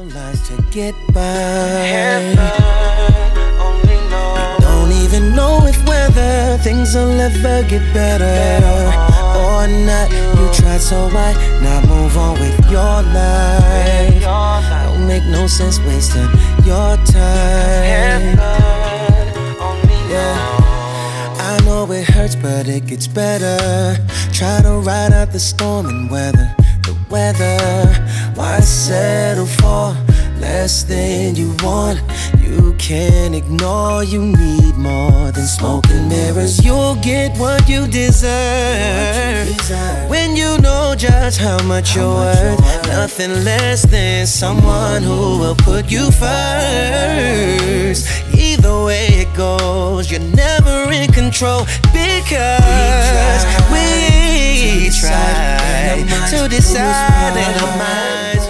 lies to get by. Heaven only knows. Don't even know if whether things will ever get better or not. You tried, so why not move on with your life? Don't make no sense wasting your time. Heaven only knows. I know it hurts, but it gets better. Try to ride out the storm and weather the weather. Why settle for less than you want? You can't ignore, you need more than smoke and mirrors. You'll get what you deserve when you know just how much you're worth. Nothing less than someone who will put you first. Either way it goes, you're never in control, because we try to decide in our minds